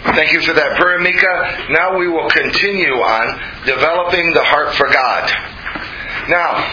Thank you for that prayer, Mika. Now we will continue on developing the heart for God. Now,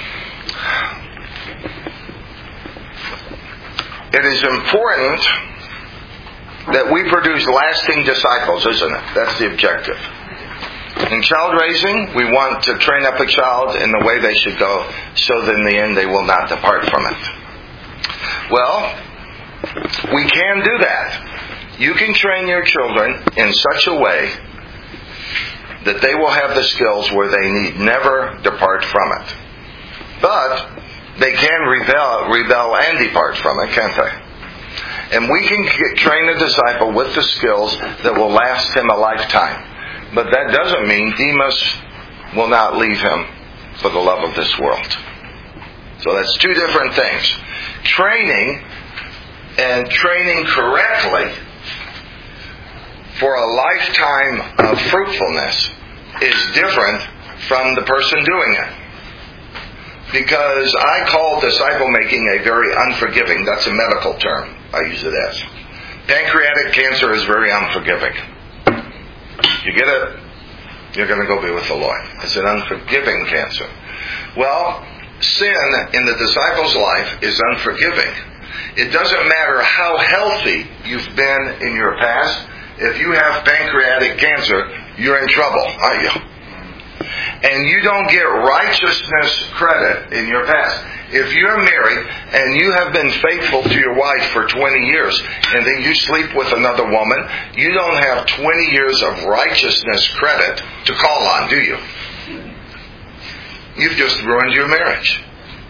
it is important that we produce lasting disciples, isn't it? That's the objective. In child raising, we want to train up a child in the way they should go, so that in the end they will not depart from it. Well, we can do that. You can train your children in such a way that they will have the skills where they need never depart from it. But they can rebel and depart from it, can't they? And we can train a disciple with the skills that will last him a lifetime. But that doesn't mean Demas will not leave him for the love of this world. So that's two different things. Training and training correctly for a lifetime of fruitfulness is different from the person doing it. Because I call disciple making a very unforgiving, that's a medical term, I use it as. Pancreatic cancer is very unforgiving. You get it, you're going to go be with the Lord. It's an unforgiving cancer. Well, sin in the disciple's life is unforgiving. It doesn't matter how healthy you've been in your past. If you have pancreatic cancer, you're in trouble, aren't you? And you don't get righteousness credit in your past. If you're married and you have been faithful to your wife for 20 years and then you sleep with another woman, you don't have 20 years of righteousness credit to call on, do you? You've just ruined your marriage.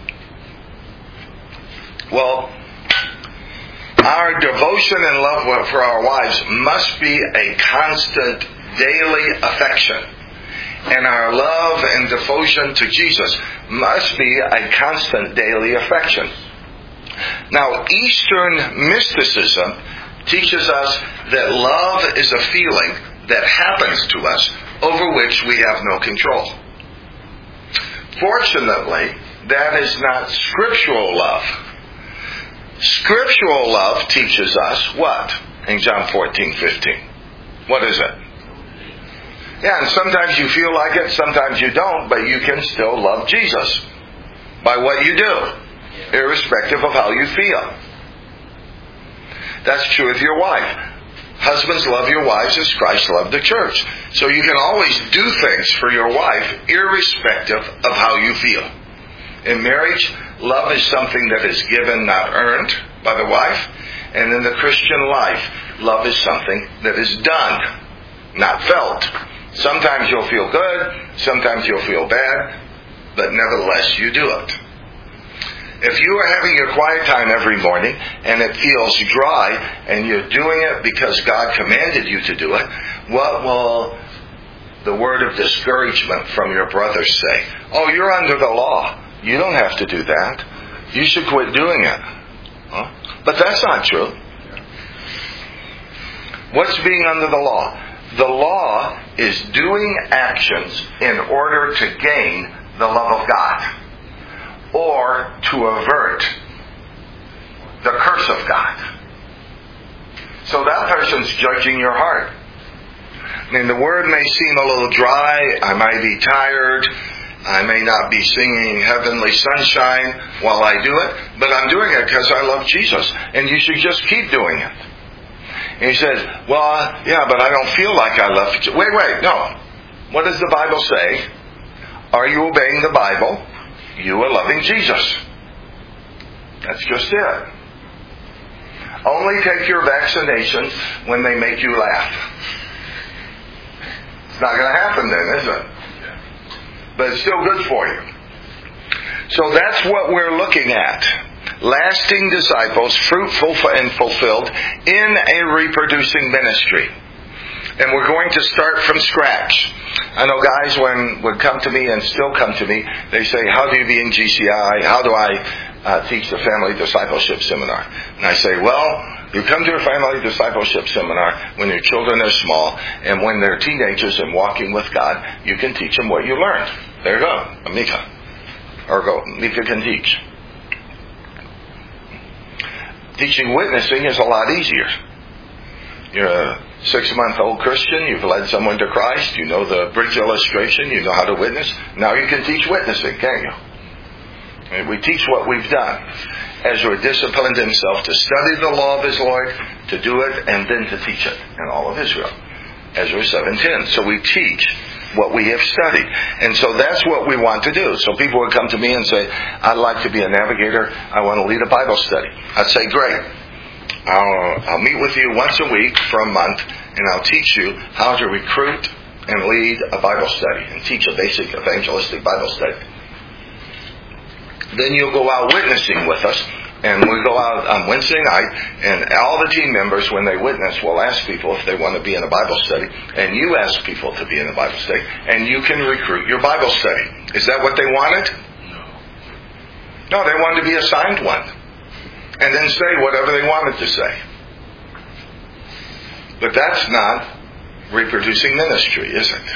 Well, our devotion and love for our wives must be a constant daily affection. And our love and devotion to Jesus must be a constant daily affection. Now, Eastern mysticism teaches us that love is a feeling that happens to us over which we have no control. Fortunately, that is not scriptural love. Scriptural love teaches us what? In John 14:15. What is it? Yeah, and sometimes you feel like it, sometimes you don't, but you can still love Jesus by what you do, irrespective of how you feel. That's true with your wife. Husbands, love your wives as Christ loved the church. So you can always do things for your wife, irrespective of how you feel. In marriage, love is something that is given, not earned, by the wife. And in the Christian life, love is something that is done, not felt. Sometimes you'll feel good, sometimes you'll feel bad, but nevertheless you do it. If you are having your quiet time every morning and it feels dry and you're doing it because God commanded you to do it, what will the word of discouragement from your brothers say? Oh, you're under the law. You don't have to do that. You should quit doing it. Huh? But that's not true. What's being under the law? The law is doing actions in order to gain the love of God or to avert the curse of God. So that person's judging your heart. I mean, the word may seem a little dry. I might be tired. I may not be singing Heavenly Sunshine while I do it, but I'm doing it because I love Jesus. And you should just keep doing it. And he says, well, yeah, but I don't feel like I love you. Wait, no. What does the Bible say? Are you obeying the Bible? You are loving Jesus. That's just it. Only take your vaccinations when they make you laugh. It's not going to happen then, is it? But it's still good for you. So that's what we're looking at. Lasting disciples, fruitful and fulfilled in a reproducing ministry. And we're going to start from scratch. I know guys would come to me and still come to me, they say, how do you be in GCI? How do I teach the family discipleship seminar? And I say, well, you come to a family discipleship seminar when your children are small, and when they're teenagers and walking with God, you can teach them what you learned. There you go, Mika. Mika can teach. Teaching witnessing is a lot easier. You're a 6-month-old Christian. You've led someone to Christ. You know the bridge illustration. You know how to witness. Now you can teach witnessing, can't you? And we teach what we've done. Ezra disciplined himself to study the law of his Lord, to do it, and then to teach it in all of Israel. Ezra 7:10. So we teach what we have studied. And so that's what we want to do. So people would come to me and say, I'd like to be a navigator. I want to lead a Bible study. I'd say, great. I'll meet with you once a week for a month, and I'll teach you how to recruit and lead a Bible study and teach a basic evangelistic Bible study. Then you'll go out witnessing with us, and we go out on Wednesday night, and all the team members, when they witness, will ask people if they want to be in a Bible study, and you ask people to be in a Bible study, and you can recruit your Bible study. Is that what they wanted? No, they wanted to be assigned one, and then say whatever they wanted to say. But that's not reproducing ministry, is it?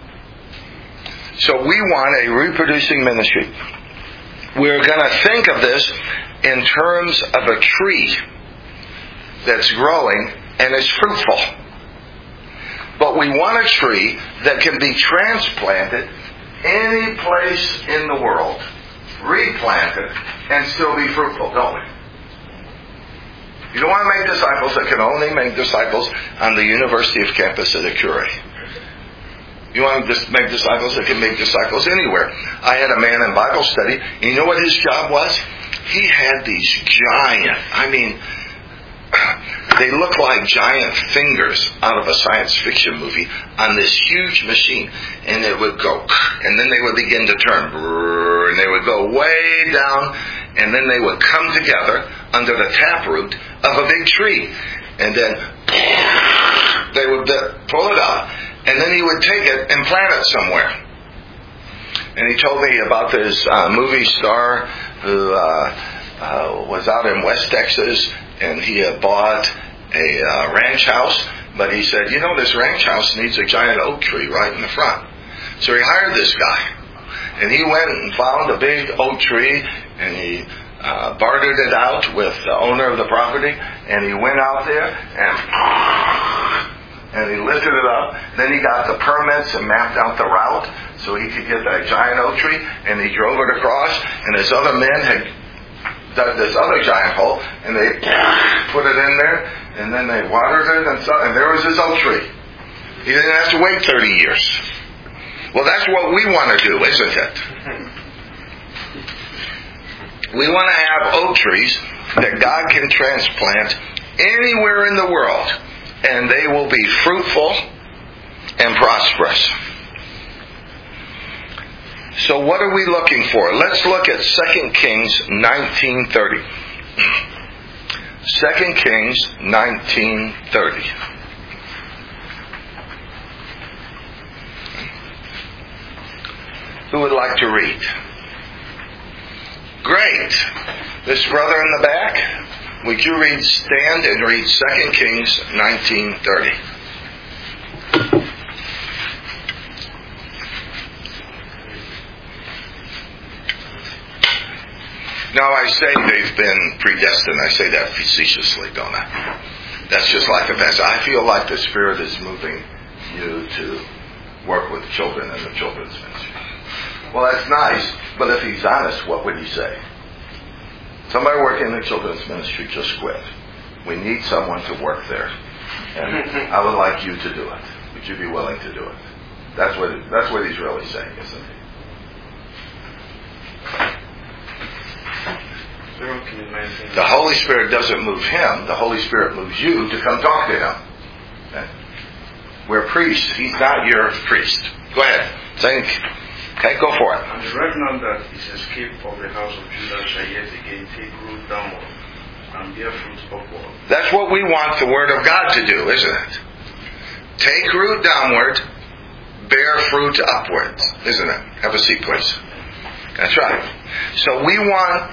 So we want a reproducing ministry. We're going to think of this in terms of a tree that's growing and is fruitful. But we want a tree that can be transplanted any place in the world, replanted, and still be fruitful, don't we? You don't want to make disciples that can only make disciples on the University of campus at a Curie. You want to make disciples that can make disciples anywhere. I had a man in Bible study. You know what his job was? He had these giant, they look like giant fingers out of a science fiction movie on this huge machine. And it would go, and then they would begin to turn. And they would go way down, and then they would come together under the taproot of a big tree. And then they would pull it up. And then he would take it and plant it somewhere. And he told me about this movie star who was out in West Texas, and he had bought a ranch house. But he said, this ranch house needs a giant oak tree right in the front. So he hired this guy. And he went and found a big oak tree, and he bartered it out with the owner of the property. And he went out there and he lifted it up. Then he got the permits and mapped out the route so he could get that giant oak tree. And he drove it across. And his other men had dug this other giant hole. And they put it in there. And then they watered it. And there was his oak tree. He didn't have to wait 30 years. Well, that's what we want to do, isn't it? We want to have oak trees that God can transplant anywhere in the world. And they will be fruitful and prosperous. So what are we looking for? Let's look at 2 Kings 19:30. 2 Kings 19:30. Who would like to read? Great. This brother in the back. Would you stand and read 2 Kings 19:30? Now I say they've been predestined. I say that facetiously, don't I? That's just like a pastor. I feel like the Spirit is moving you to work with children in the children's ministry. Well, that's nice, but if he's honest, what would he say? Somebody working in the children's ministry just quit. We need someone to work there. And I would like you to do it. Would you be willing to do it? That's what he's really saying, isn't he? The Holy Spirit doesn't move him. The Holy Spirit moves you to come talk to him. Okay? We're priests. He's not your priest. Go ahead. Okay, go for it. And the remnant that is escaped of the house of Judah shall yet again take root downward and bear fruit upward. That's what we want the Word of God to do, isn't it? Take root downward, bear fruit upward, isn't it? Have a seat, please. That's right. So we want...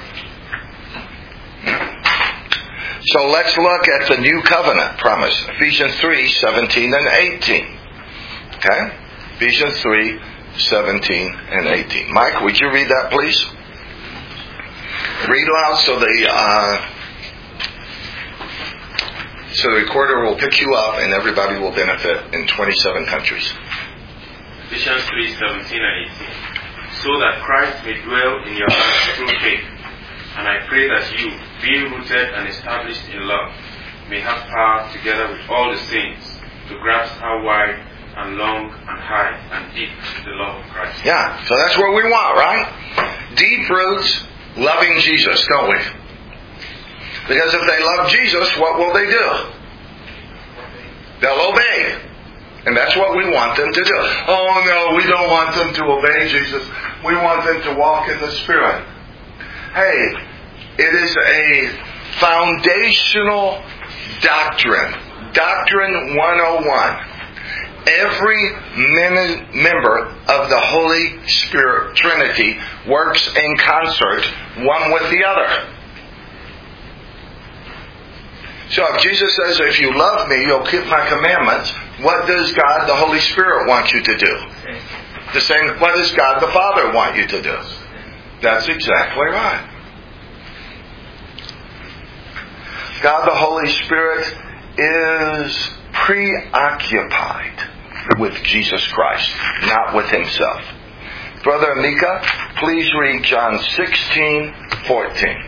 So let's look at the new covenant promise. Ephesians 3:17 and 18. Okay? Ephesians 3:17 and 18. Mike, would you read that, please? Read loud so So the recorder will pick you up and everybody will benefit in 27 countries. Ephesians 3:17 and 18. So that Christ may dwell in your hearts through faith. And I pray that you, being rooted and established in love, may have power together with all the saints to grasp how wide and long and high and deep the love of Christ. Yeah, so that's what we want, right? Deep roots, loving Jesus, don't we? Because if they love Jesus, what will they do? They'll obey. And that's what we want them to do. Oh no, we don't want them to obey Jesus. We want them to walk in the Spirit. Hey, it is a foundational doctrine. Doctrine 101. Every member of the Holy Spirit Trinity works in concert, one with the other. So if Jesus says, if you love me, you'll keep my commandments, what does God, the Holy Spirit, want you to do? The same, what does God the Father want you to do? That's exactly right. God the Holy Spirit is preoccupied with Jesus Christ, not with himself. Brother Mika, please read John 16:14.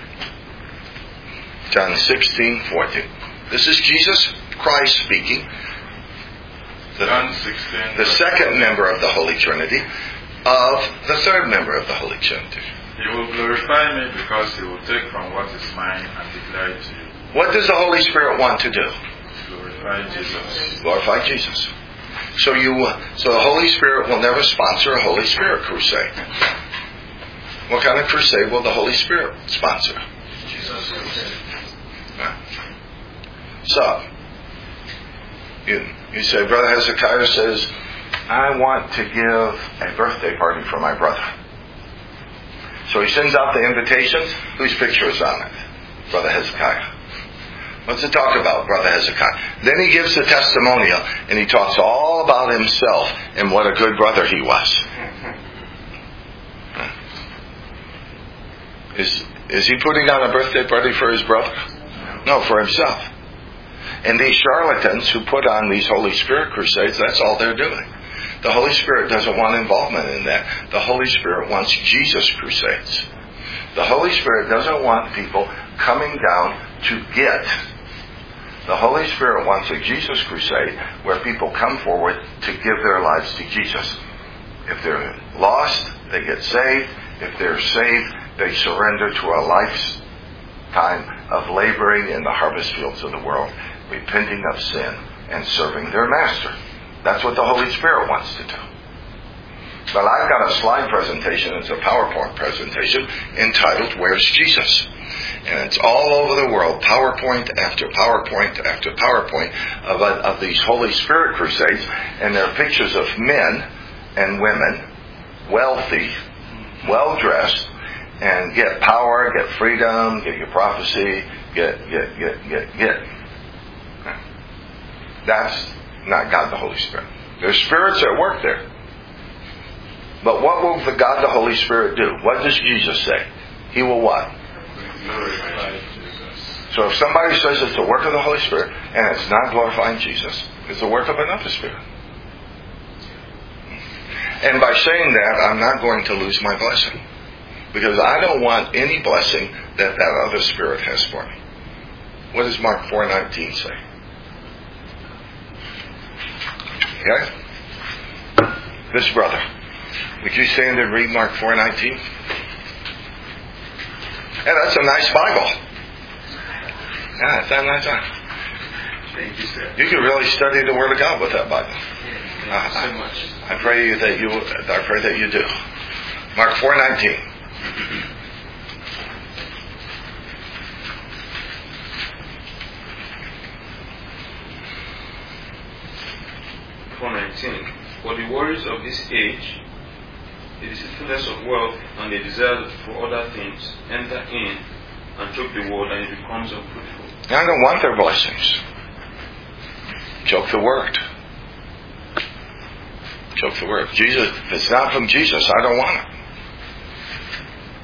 John 16:14. This is Jesus Christ speaking. John 16. The second member of the Holy Trinity, of the third member of the Holy Trinity. He will glorify me because he will take from what is mine and declare it to you. What does the Holy Spirit want to do? Glorify Jesus. Glorify Jesus. So the Holy Spirit will never sponsor a Holy Spirit crusade. What kind of crusade will the Holy Spirit sponsor? Jesus crusade. So, you say, Brother Hezekiah says, I want to give a birthday party for my brother. So he sends out the invitations. Whose picture is on it? Brother Hezekiah. What's it talk about, Brother Hezekiah? Then he gives the testimonial, and he talks all about himself and what a good brother he was. Is he putting on a birthday party for his brother? No, for himself. And these charlatans who put on these Holy Spirit crusades, that's all they're doing. The Holy Spirit doesn't want involvement in that. The Holy Spirit wants Jesus crusades. The Holy Spirit doesn't want people coming down to get. The Holy Spirit wants a Jesus crusade where people come forward to give their lives to Jesus. If they're lost, they get saved. If they're saved, they surrender to a lifetime of laboring in the harvest fields of the world, repenting of sin and serving their master. That's what the Holy Spirit wants to do. But I've got a slide presentation. It's a PowerPoint presentation entitled, Where's Jesus? And it's all over the world, PowerPoint after PowerPoint after PowerPoint of these Holy Spirit crusades. And they're pictures of men and women, wealthy, well-dressed, and get power, get freedom, get your prophecy, get. That's not God the Holy Spirit. There's spirits at work there. But what will the God the Holy Spirit do? What does Jesus say? He will what? So if somebody says it's the work of the Holy Spirit and it's not glorifying Jesus, it's the work of another spirit. And by saying that, I'm not going to lose my blessing. Because I don't want any blessing that other spirit has for me. What does Mark 4:19 say? Okay? This brother. Would you stand and read Mark 4:19? Yeah, that's a nice Bible. Yeah, it's a nice Bible. Thank you, sir. You can really study the Word of God with that Bible. Thank you so much. I pray that you do. Mark 4:19. For the worries of this age, the deceitfulness of wealth, and the desire for other things enter in and choke the word, and it becomes unfruitful. I don't want their blessings. Choke the word. Choke the word. Jesus, if it's not from Jesus, I don't want it.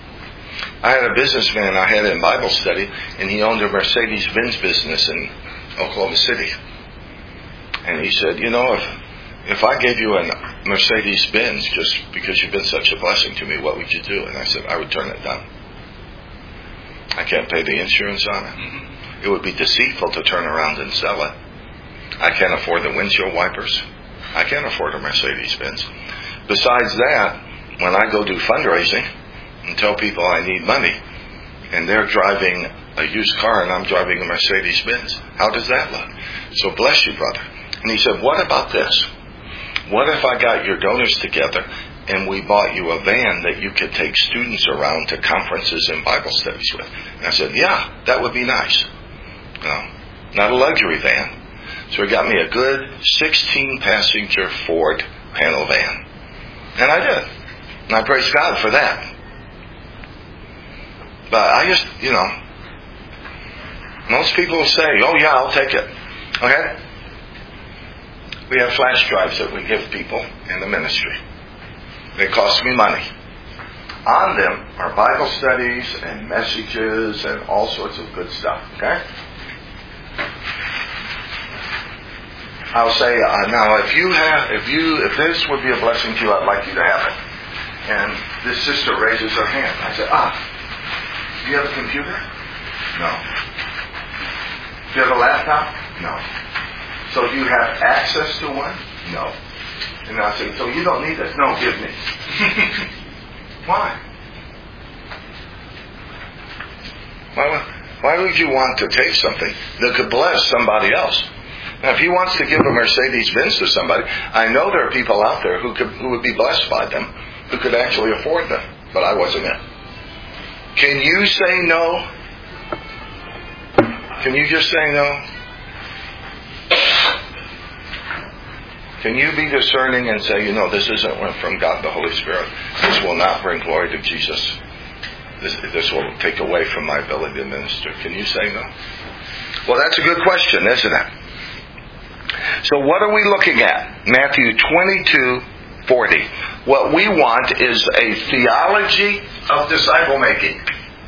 I had a businessman I had in Bible study, and he owned a Mercedes-Benz business in Oklahoma City. And he said, if I gave you a Mercedes-Benz just because you've been such a blessing to me, what would you do? And I said, I would turn it down. I can't pay the insurance on it. It would be deceitful to turn around and sell it. I can't afford the windshield wipers. I can't afford a Mercedes-Benz. Besides that, when I go do fundraising and tell people I need money, and they're driving a used car and I'm driving a Mercedes-Benz, how does that look? So bless you, brother. And he said, what about this? What if I got your donors together and we bought you a van that you could take students around to conferences and Bible studies with? And I said, yeah, that would be nice. No, not a luxury van. So he got me a good 16-passenger Ford panel van. And I did. And I praise God for that. But I just, most people will say, oh yeah, I'll take it. Okay? We have flash drives that we give people in the ministry. They cost me money. On them are Bible studies and messages and all sorts of good stuff. Okay? I'll say, now if this would be a blessing to you, I'd like you to have it. And this sister raises her hand. I said, do you have a computer? No. Do you have a laptop? No. So do you have access to one? No. And I said, so you don't need this? No, give me. Why? Why would you want to take something that could bless somebody else? Now, if he wants to give a Mercedes-Benz to somebody, I know there are people out there who would be blessed by them, who could actually afford them, but I wasn't it. Can you say no? Can you just say no? Can you be discerning and say, this isn't from God the Holy Spirit. This will not bring glory to Jesus. This will take away from my ability to minister. Can you say no? Well, that's a good question, isn't it? So what are we looking at? Matthew 22:40. What we want is a theology of disciple making.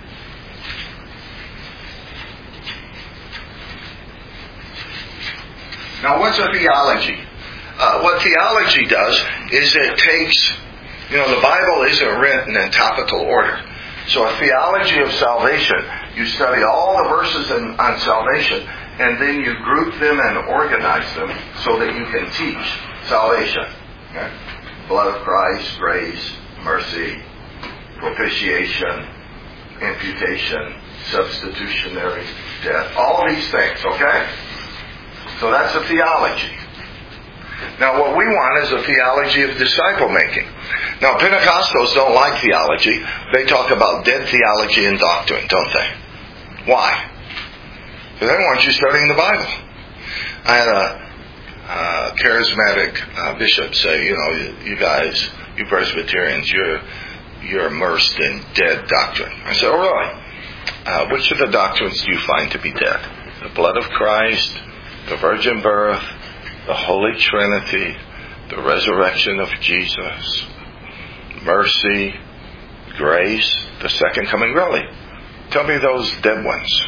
Now, what's a theology? What theology does is it takes, the Bible isn't written in topical order. So a theology of salvation, you study all the verses on salvation, and then you group them and organize them so that you can teach salvation. Okay? Blood of Christ, grace, mercy, propitiation, imputation, substitutionary death. All these things, okay? So that's a theology. Now what we want is a theology of disciple making. Now Pentecostals don't like theology. They talk about dead theology and doctrine, don't they? Why? Because they don't want you studying the Bible. I had a charismatic bishop say, you guys, you Presbyterians, you're immersed in dead doctrine. I said, oh really? Which of the doctrines do you find to be dead? The blood of Christ, the virgin birth, the Holy Trinity, the resurrection of Jesus, mercy, grace, the second coming. Really? Tell me those dead ones.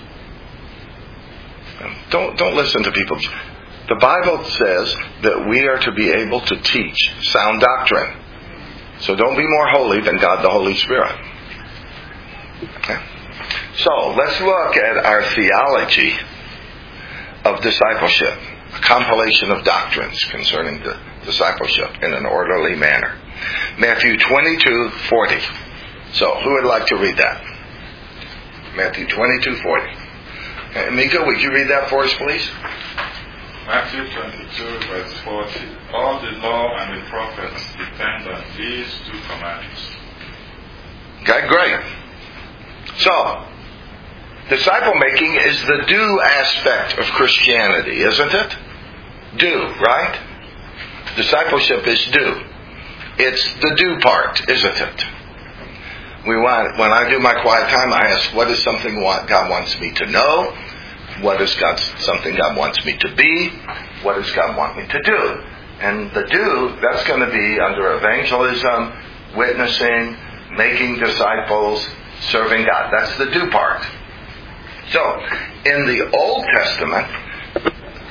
Don't listen to people. The Bible says that we are to be able to teach sound doctrine. So don't be more holy than God the Holy Spirit. Okay? So let's look at our theology of discipleship. A compilation of doctrines concerning the discipleship in an orderly manner. Matthew 22:40. So, who would like to read that? Matthew 22:40. Mika, would you read that for us, please? Matthew 22, verse 40. All the law and the prophets depend on these two commandments. Okay, great. So, disciple making is the do aspect of Christianity, isn't it? Do, right? Discipleship is do. It's the do part, isn't it? When I do my quiet time, I ask, what is something God wants me to know? What is something God wants me to be? What does God want me to do? And the do, that's going to be under evangelism, witnessing, making disciples, serving God. That's the do part. So, in the Old Testament,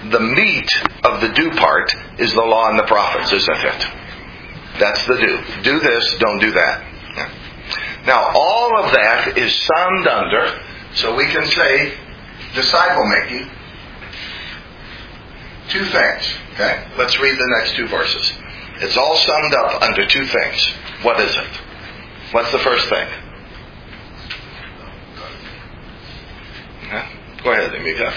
the meat of the do part is the law and the prophets, isn't it? That's the do. Do this, don't do that. Now, all of that is summed under, so we can say, disciple making, two things. Okay? Let's read the next two verses. It's all summed up under two things. What is it? What's the first thing? Go ahead, Emika.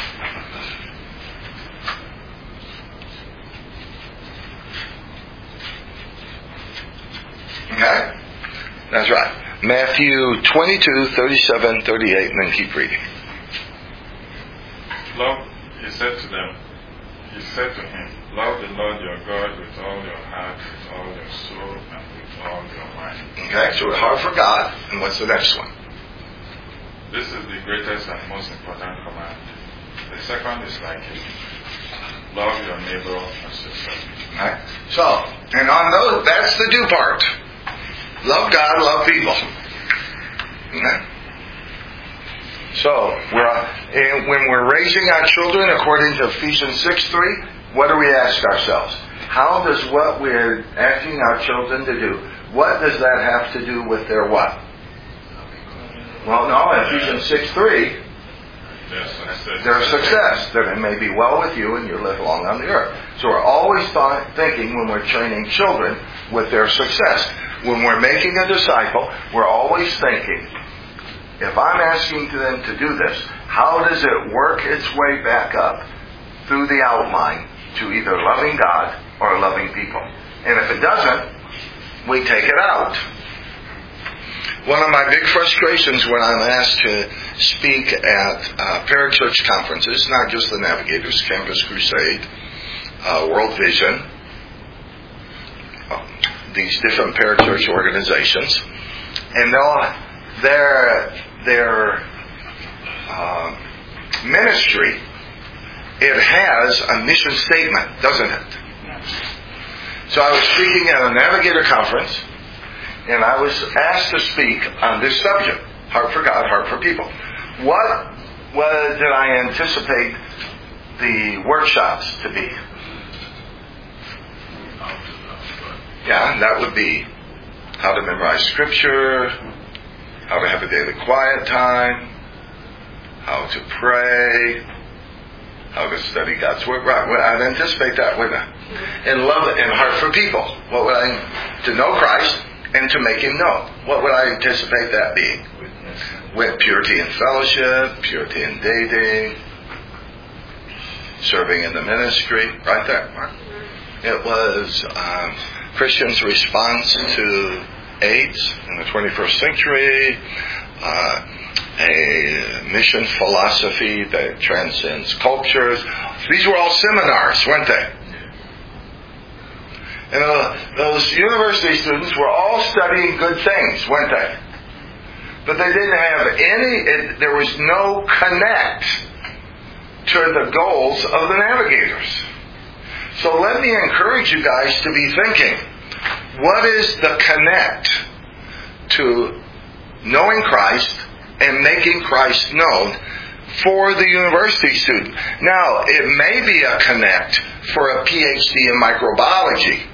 Okay? That's right. Matthew 22, 37, 38, and then keep reading. Love, he said to him, love the Lord your God with all your heart, with all your soul, and with all your mind. Okay, so we're hard for God. And what's the next one? This is the greatest and most important command. The second is like it. Love your neighbor as yourself. Right? So, and on those, that's the do part. Love God, love people. Okay? So, when we're raising our children according to Ephesians 6:3, what do we ask ourselves? How does what we're asking our children to do, what does that have to do with their what? Well, no, Ephesians 6:3, their success, that it may be well with you and you live long on the earth. So we're always thinking when we're training children with their success. When we're making a disciple, we're always thinking, if I'm asking them to do this, how does it work its way back up through the outline to either loving God or loving people? And if it doesn't, we take it out. One of my big frustrations when I'm asked to speak at parachurch conferences, not just the Navigators, Campus Crusade, World Vision, these different parachurch organizations, and their ministry, it has a mission statement, doesn't it? So I was speaking at a Navigator conference, and I was asked to speak on this subject, heart for God, heart for people. What did I anticipate the workshops to be? Yeah, that would be how to memorize Scripture, how to have a daily quiet time, how to pray, how to study God's Word. Right, I'd anticipate that, wouldn't I? And love and heart for people. What would I, to know Christ and to make Him known. What would I anticipate that being? With purity in fellowship, purity in dating, serving in the ministry, right there, Mark. It was Christians' response to AIDS in the 21st century, a mission philosophy that transcends cultures. These were all seminars, weren't they? And those university students were all studying good things, weren't they? But they didn't have there was no connect to the goals of the Navigators. So let me encourage you guys to be thinking, what is the connect to knowing Christ and making Christ known for the university student? Now, it may be a connect for a PhD in microbiology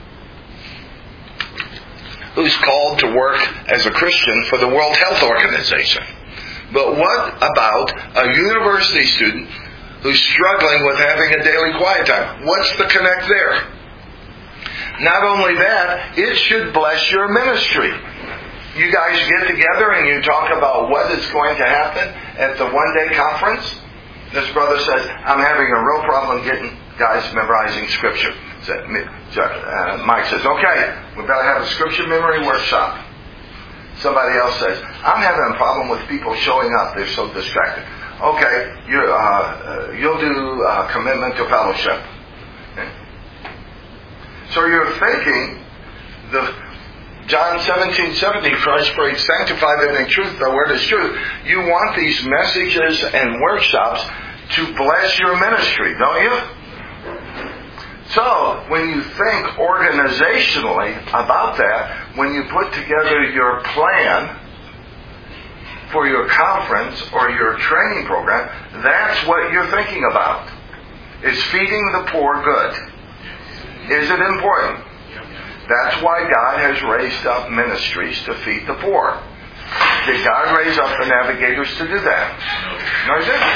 who's called to work as a Christian for the World Health Organization. But what about a university student who's struggling with having a daily quiet time? What's the connect there? Not only that, it should bless your ministry. You guys get together and you talk about what is going to happen at the one-day conference. This brother says, I'm having a real problem getting guys memorizing Scripture. Mike says, okay, we better have a Scripture memory workshop. Somebody else says, I'm having a problem with people showing up. They're so distracted. Okay, you'll do commitment to fellowship. Okay. So you're thinking, John 17:17, Christ prayed, sanctify them in truth, the word is truth. You want these messages and workshops to bless your ministry, don't you? So, when you think organizationally about that, when you put together your plan for your conference or your training program, that's what you're thinking about. Is feeding the poor good? Is it important? That's why God has raised up ministries to feed the poor. Did God raise up the navigators to do that? No, He didn't.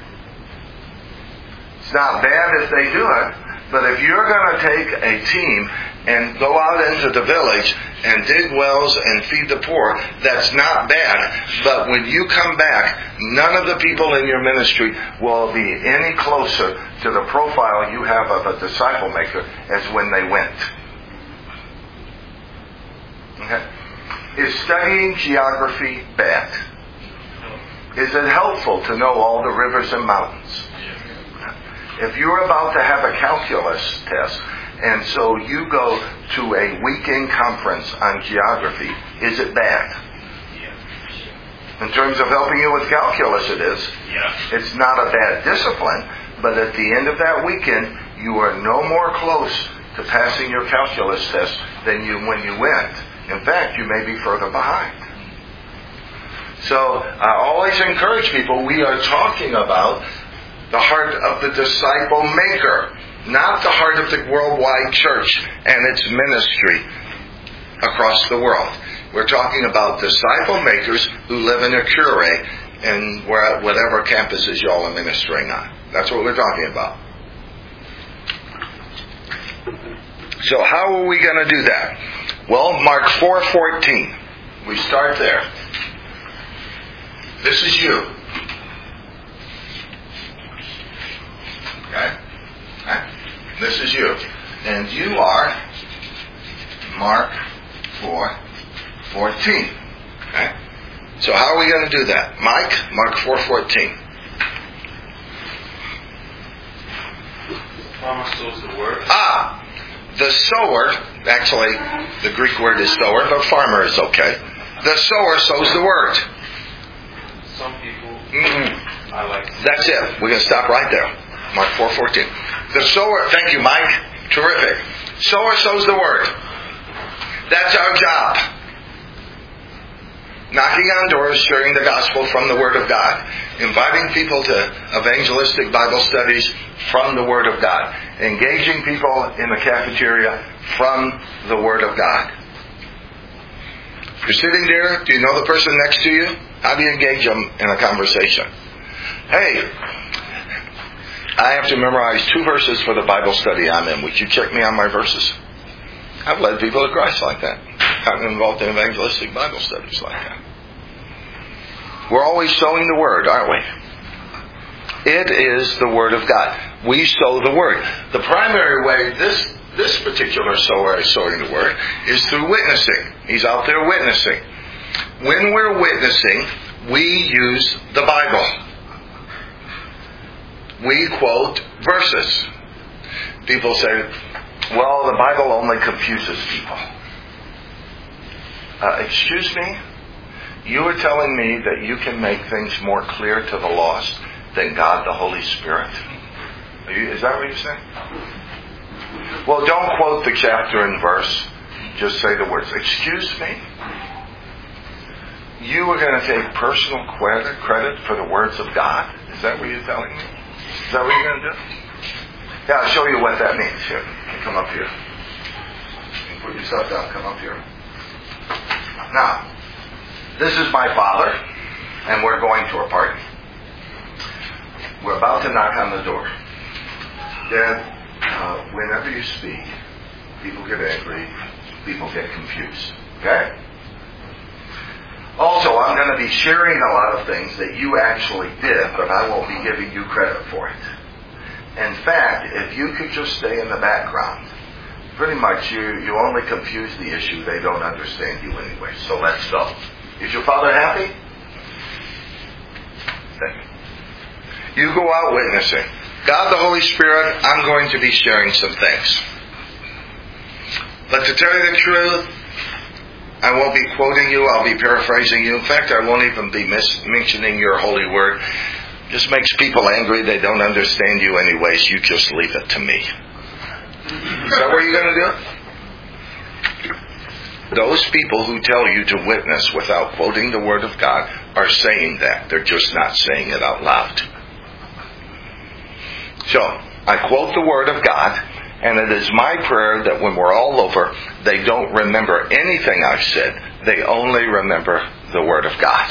It's not bad if they do it, but if you're going to take a team and go out into the village and dig wells and feed the poor, that's not bad. But when you come back, none of the people in your ministry will be any closer to the profile you have of a disciple maker as when they went. Okay. Is studying geography bad? Is it helpful to know all the rivers and mountains? If you're about to have a calculus test, and so you go to a weekend conference on geography, is it bad? In terms of helping you with calculus, it is. It's not a bad discipline, but at the end of that weekend, you are no more close to passing your calculus test than when you went. In fact, you may be further behind. So I always encourage people, we are talking about the heart of the disciple maker, not the heart of the worldwide church and its ministry across the world. We're talking about disciple makers who live in a curie and whatever campuses y'all are ministering on. That's what we're talking about. So how are we going to do that? Well, Mark 4:14. We start there. This is you. Okay? This is you. And you are Mark 4:14. Okay? So how are we going to do that? Mike, Mark 4:14. Farmer sows the word. The sower, actually the Greek word is sower, but farmer is okay. The sower sows the word. Some people are like... That's it. We're going to stop right there. Mark 4:14. The sower, thank you, Mike. Terrific. Sower sows the word. That's our job. Knocking on doors, sharing the gospel from the Word of God. Inviting people to evangelistic Bible studies from the Word of God. Engaging people in the cafeteria from the Word of God. You're sitting there, do you know the person next to you? How do you engage them in a conversation? Hey, I have to memorize 2 verses for the Bible study I'm in. Would you check me on my verses? I've led people to Christ like that. Gotten involved in evangelistic Bible studies like that. We're always sowing the Word, aren't we? It is the Word of God. We sow the Word. The primary way this particular sower is sowing the Word is through witnessing. He's out there witnessing. When we're witnessing, we use the Bible. We quote verses. People say, well, the Bible only confuses people. Excuse me? You are telling me that you can make things more clear to the lost than God the Holy Spirit? Is that what you're saying? Well, don't quote the chapter and verse. Just say the words. Excuse me? You are going to take personal credit for the words of God? Is that what you're telling me? Is that what you're going to do? Yeah, I'll show you what that means. Here, come up here. Put yourself down. Come up here. Now, this is my father, and we're going to a party. We're about to knock on the door. Dad, whenever you speak, people get angry, people get confused. Okay? Also, I'm going to be sharing a lot of things that you actually did, but I won't be giving you credit for it. In fact, if you could just stay in the background, pretty much you only confuse the issue. They don't understand you anyway. So let's go. Is your father happy? Thank you. You go out witnessing. God the Holy Spirit, I'm going to be sharing some things. But to tell you the truth, I won't be quoting you. I'll be paraphrasing you. In fact, I won't even be mentioning your holy word. Just makes people angry. They don't understand you anyways. You just leave it to me. Is that what you're going to do? Those people who tell you to witness without quoting the Word of God are saying that. They're just not saying it out loud. So, I quote the Word of God, and it is my prayer that when we're all over, they don't remember anything I've said. They only remember the Word of God.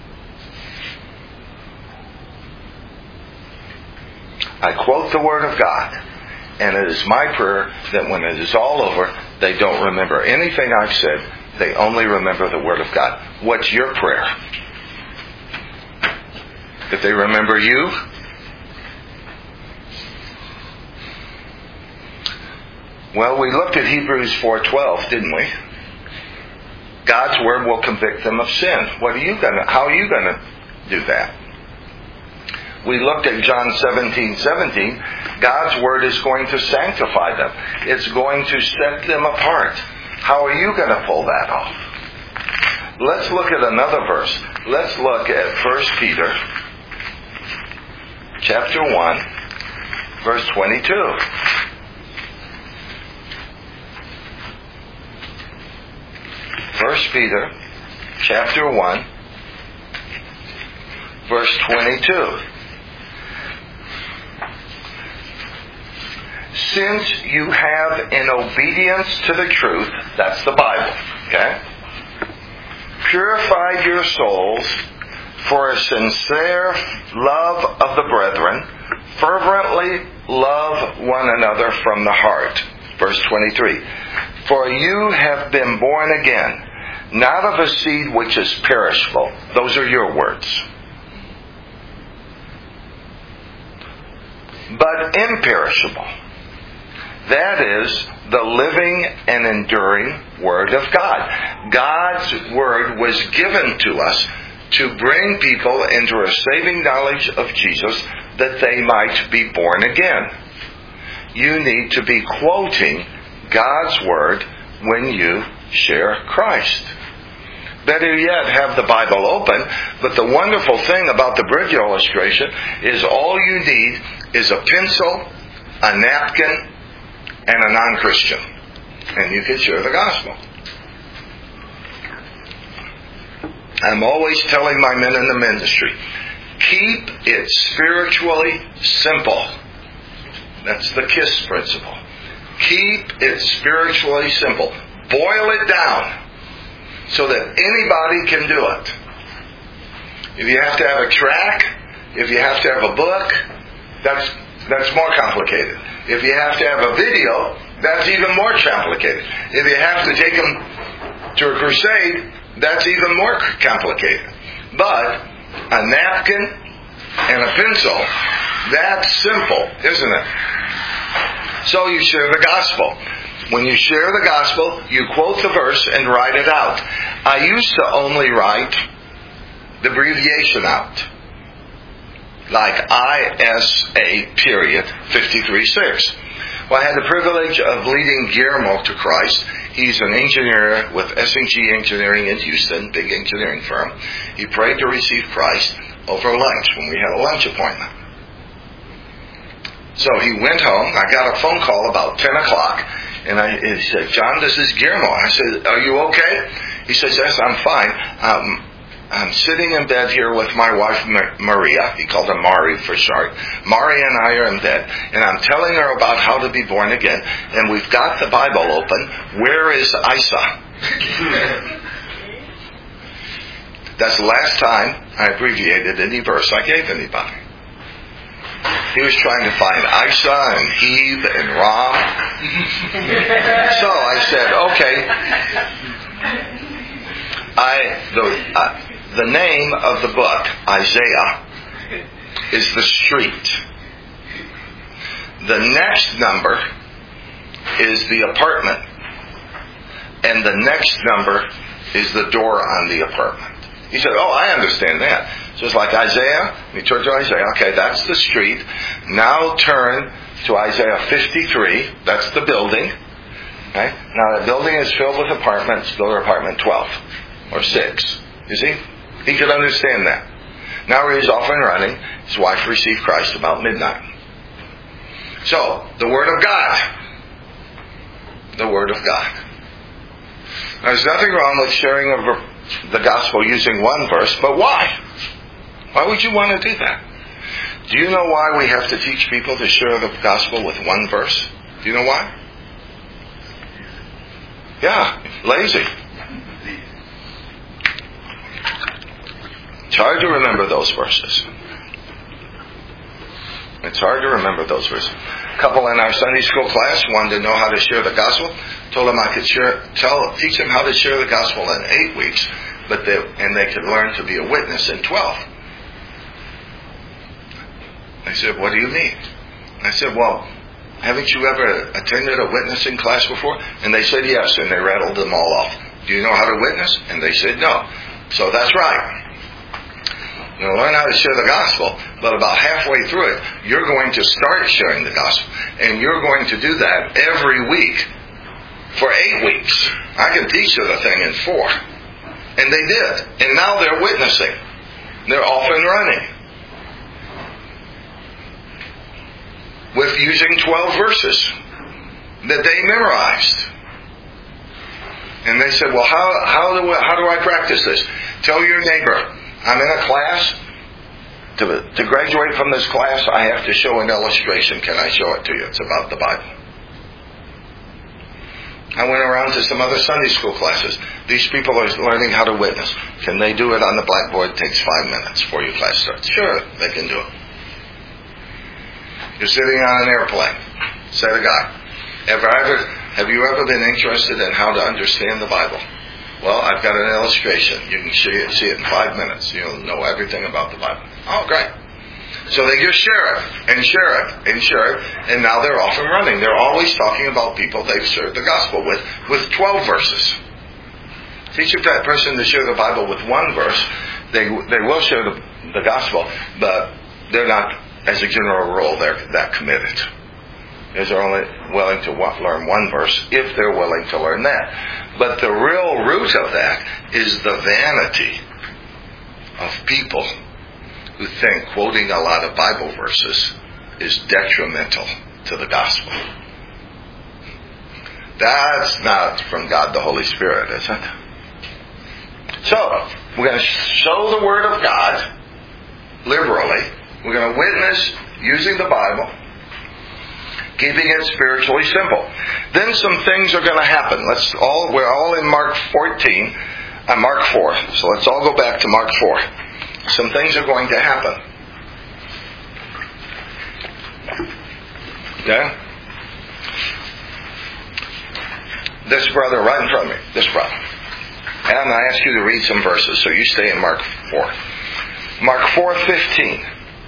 I quote the Word of God, and it is my prayer that when it is all over, they don't remember anything I've said. They only remember the Word of God. What's your prayer? That they remember you? Well, we looked at Hebrews 4:12, didn't we? God's Word will convict them of sin. How are you going to do that? We looked at John 17:17. God's Word is going to sanctify them. It's going to set them apart. How are you going to pull that off? Let's look at another verse. Let's look at 1 Peter chapter 1, verse 22. 1 Peter chapter 1, verse 22. Since you have, in obedience to the truth, that's the Bible, okay, purified your souls for a sincere love of the brethren, fervently love one another from the heart. Verse 23. For you have been born again, not of a seed which is perishable. Those are your words. But imperishable. That is the living and enduring Word of God. God's Word was given to us to bring people into a saving knowledge of Jesus that they might be born again. You need to be quoting God's Word when you share Christ. Better yet, have the Bible open, but the wonderful thing about the bridge illustration is all you need is a pencil, a napkin, and a non-Christian. And you can share the gospel. I'm always telling my men in the ministry, keep it spiritually simple. That's the KISS principle. Keep it spiritually simple. Boil it down so that anybody can do it. If you have to have a track, if you have to have a book, that's more complicated. If you have to have a video, that's even more complicated. If you have to take them to a crusade, that's even more complicated. But a napkin and a pencil, that's simple, isn't it? So you share the gospel. When you share the gospel, you quote the verse and write it out. I used to only write the abbreviation out. Like ISA period 53.6. Well, I had the privilege of leading Guillermo to Christ. He's an engineer with S&G Engineering in Houston, big engineering firm. He prayed to receive Christ over lunch when we had a lunch appointment. So he went home. I got a phone call about 10 o'clock. And he said, John, this is Guillermo. I said, are you okay? He says, yes, I'm fine. I'm sitting in bed here with my wife, Maria. He called her Mari for short. Mari and I are in bed. And I'm telling her about how to be born again. And we've got the Bible open. Where is Isa? That's the last time I abbreviated any verse I gave anybody. He was trying to find Isa and Heave and Ram. So I said, okay. The name of the book, Isaiah, is the street. The next number is the apartment. And the next number is the door on the apartment. He said, oh, I understand that. So it's like Isaiah. He turned to Isaiah. Okay, that's the street. Now turn to Isaiah 53. That's the building. Okay? Now the building is filled with apartments. Go to apartment 12 or 6. You see? He could understand that. Now he's off and running. His wife received Christ about midnight. So, the Word of God. The Word of God. Now, there's nothing wrong with sharing the gospel using one verse, but why? Why would you want to do that? Do you know why we have to teach people to share the gospel with one verse? Do you know why? Yeah, lazy. It's hard to remember those verses. It's hard to remember those verses. A couple in our Sunday school class wanted to know how to share the gospel. Told them I could teach them how to share the gospel in 8 weeks, and they could learn to be a witness in 12. They said, "What do you mean?" I said, "Well, haven't you ever attended a witnessing class before?" And they said yes, and they rattled them all off. "Do you know how to witness?" And they said no. So that's right. You'll learn how to share the gospel, but about halfway through it, you're going to start sharing the gospel. And you're going to do that every week for 8 weeks. I can teach you the thing in 4. And they did. And now they're witnessing. They're off and running. With using 12 verses that they memorized. And they said, "Well, how do I practice this?" Tell your neighbor, "I'm in a class. To graduate from this class, I have to show an illustration. Can I show it to you? It's about the Bible." I went around to some other Sunday school classes. These people are learning how to witness. Can they do it on the blackboard? It takes 5 minutes before your class starts. Sure, they can do it. You're sitting on an airplane. Said a guy, have you ever been interested in how to understand the Bible? Well, I've got an illustration. You can see it in 5 minutes. You'll know everything about the Bible. Oh, great. So they just share it, and share it, and share it, and now they're off and running. They're always talking about people they've shared the gospel with 12 verses. Teach a person to share the Bible with 1 verse. They will share the gospel, but they're not, as a general rule, they're that committed. Because they're only willing to learn 1 verse if they're willing to learn that. But the real root of that is the vanity of people who think quoting a lot of Bible verses is detrimental to the gospel. That's not from God the Holy Spirit, is it? So, we're going to show the Word of God liberally. We're going to witness using the Bible, keeping it spiritually simple. Then some things are going to happen. We're all in Mark 4. So let's all go back to Mark 4. Some things are going to happen. Okay? This brother right in front of me. This brother. And I ask you to read some verses, so you stay in Mark 4. Mark 4:15.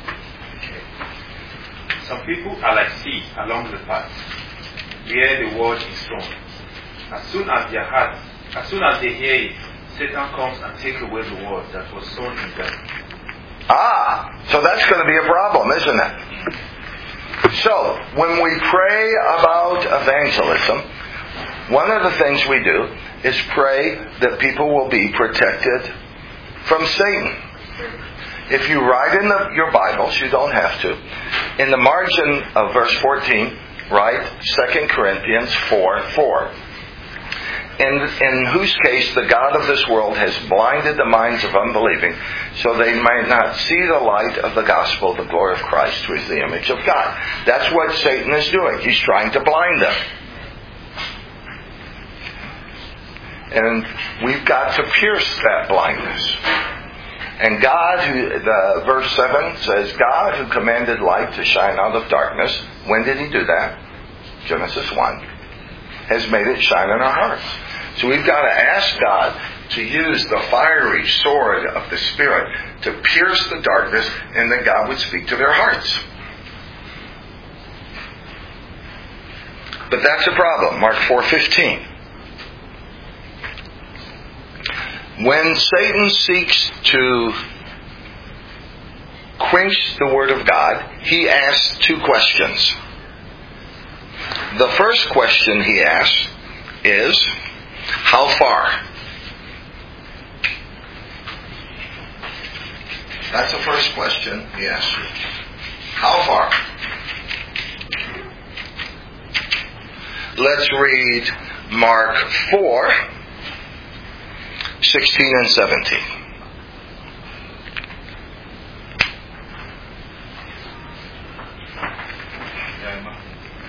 Some people are like seeds along the path, where the word is sown. As soon as they hear it, Satan comes and takes away the word that was sown in them. So that's going to be a problem, isn't it? So, when we pray about evangelism, one of the things we do is pray that people will be protected from Satan. If you write in your Bibles, you don't have to. In the margin of verse 14, write 2 Corinthians 4:4. In whose case the God of this world has blinded the minds of unbelieving, so they might not see the light of the gospel, the glory of Christ, who is the image of God. That's what Satan is doing. He's trying to blind them. And we've got to pierce that blindness. And God, verse 7 says, God who commanded light to shine out of darkness, when did He do that? Genesis 1. Has made it shine in our hearts. So we've got to ask God to use the fiery sword of the Spirit to pierce the darkness, and that God would speak to their hearts. But that's a problem. Mark 4:15. When Satan seeks to quench the Word of God, he asks 2 questions. The first question he asks is, how far? That's the first question he asks you. How far? Let's read Mark 4:16 and 17.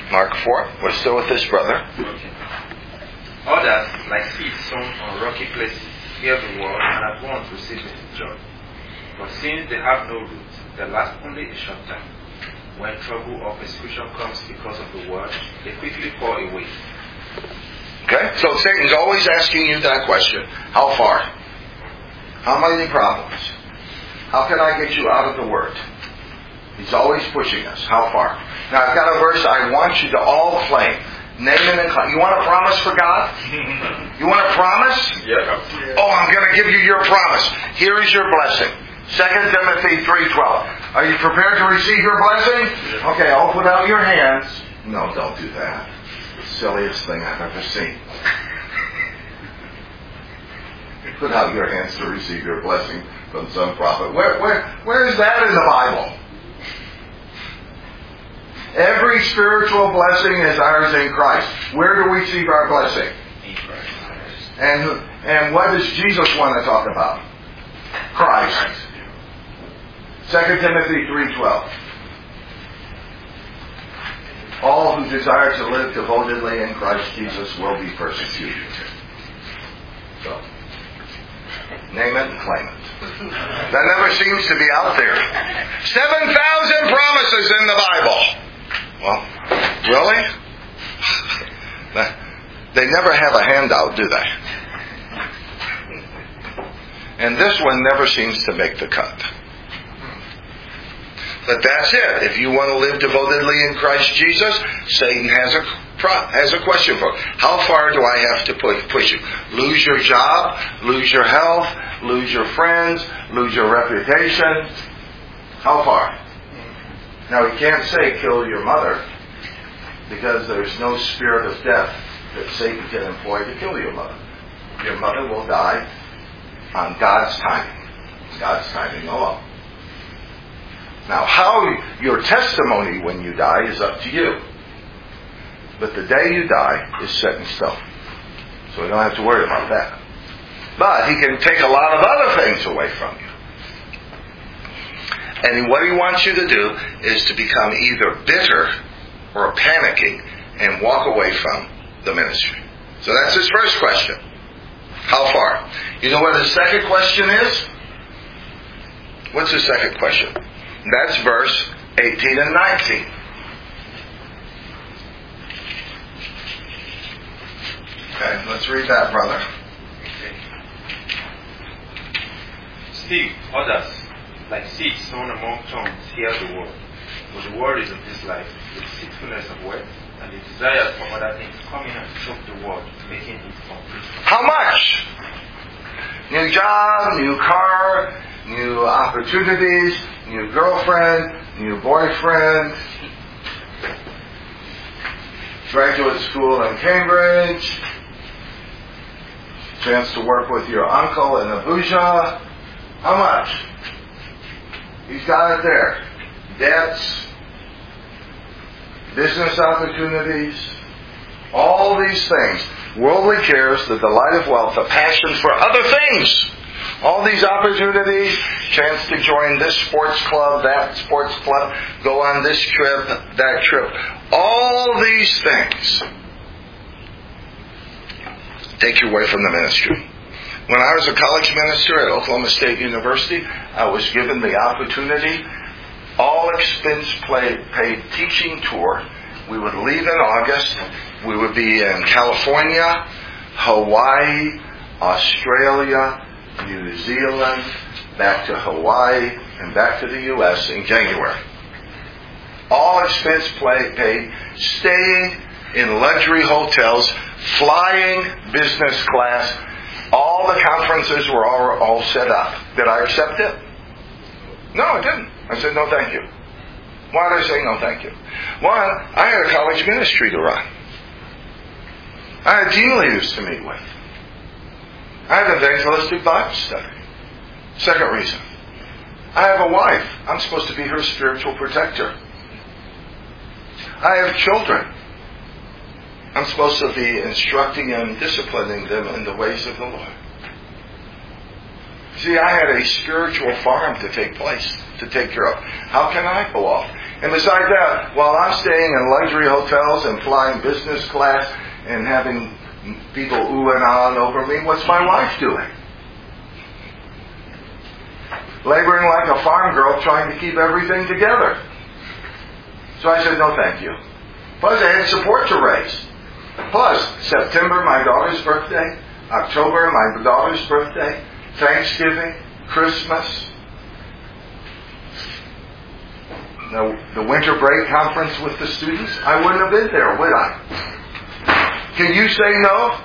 Mark 4. We're still with this brother. Okay. Others, like seeds sown on rocky places, hear the word and at once receive it with joy. But since they have no root, they last only a short time. When trouble or persecution comes because of the word, they quickly fall away. Okay? So Satan's always asking you that question. How far? How many problems? How can I get you out of the Word? He's always pushing us. How far? Now I've got a verse I want you to all claim. Naaman and claim. You want a promise for God? You want a promise? Yeah. Oh, I'm going to give you your promise. Here is your blessing. 2 Timothy 3:12. Are you prepared to receive your blessing? Okay, I'll put out your hands. No, don't do that. The silliest thing I've ever seen. Put out your hands to receive your blessing from some prophet. Where is that in the Bible? Every spiritual blessing is ours in Christ. Where do we receive our blessing? In Christ. And what does Jesus want to talk about? Christ. 2 Timothy 3:12. All who desire to live devotedly in Christ Jesus will be persecuted. So, name it and claim it. That never seems to be out there. 7,000 promises in the Bible. Well, really? They never have a handout, do they? And this one never seems to make the cut. But that's it. If you want to live devotedly in Christ Jesus, Satan has a question for you. How far do I have to push you? Lose your job, lose your health, lose your friends, lose your reputation. How far? Now he can't say kill your mother, because there's no spirit of death that Satan can employ to kill your mother. Your mother will die on God's timing. God's timing alone. Now, how your testimony when you die is up to you. But the day you die is set in stone. So we don't have to worry about that. But he can take a lot of other things away from you. And what he wants you to do is to become either bitter or panicking and walk away from the ministry. So that's his first question. How far? You know what his second question is? What's his second question? That's verse 18 and 19. Okay, let's read that, brother. Okay. Still, others, like seeds sown among thorns, hear the word. But the word is of this life, the deceitfulness of wealth, and the desire for other things come in and choke the word, making it complete. How much? New job, new car, new opportunities, new girlfriend, new boyfriend, graduate school in Cambridge, chance to work with your uncle in Abuja. How much? He's got it there. Debts, business opportunities, all these things. Worldly cares, the delight of wealth, the passion for other things. All these opportunities, chance to join this sports club, that sports club, go on this trip, that trip. All these things take you away from the ministry. When I was a college minister at Oklahoma State University, I was given the opportunity, all expense paid teaching tour. We would leave in August. We would be in California, Hawaii, Australia, New Zealand, back to Hawaii, and back to the U.S. in January. All expense paid, staying in luxury hotels, flying business class. All the conferences were all set up. Did I accept it? No, I didn't. I said, no, thank you. Why did I say no, thank you? One, I had a college ministry to run. I had team leaders to meet with. I have evangelistic Bible study. Second reason, I have a wife. I'm supposed to be her spiritual protector. I have children. I'm supposed to be instructing and disciplining them in the ways of the Lord. See, I had a spiritual farm to take care of. How can I go off And besides that, while I'm staying in luxury hotels and flying business class and having people ooh and ahhing over me, what's my wife doing? Laboring like a farm girl trying to keep everything together. So I said, no thank you. Plus I had support to raise. Plus, September, my daughter's birthday. October, my daughter's birthday. Thanksgiving, Christmas. The winter break conference with the students. I wouldn't have been there, would I? Can you say no?